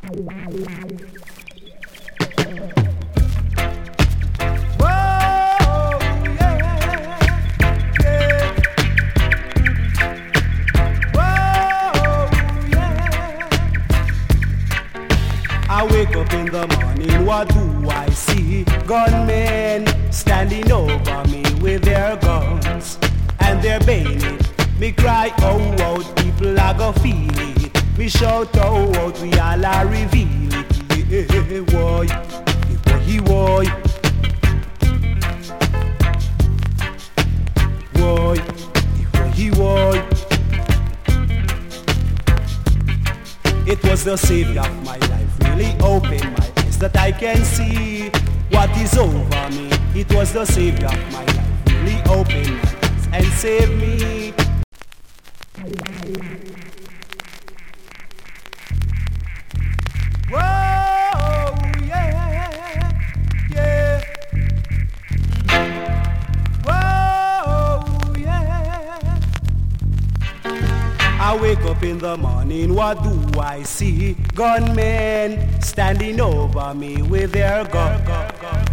I wake up in the morning, what do I see? Gunmen standing over me with their guns and their bayonet. Me cry, oh, out, people are gonna feel it. Me shout, oh, out, we all are reveal it. Yeah, boy, boy, boy, boy. It was the savior of my life, really opened my eyes that I can see what is over me. It was the savior of my life, really opened my eyes and saved me. Whoa, yeah, yeah. Whoa, yeah. I wake up in the morning, what do I see? Gunmen standing over me with their guns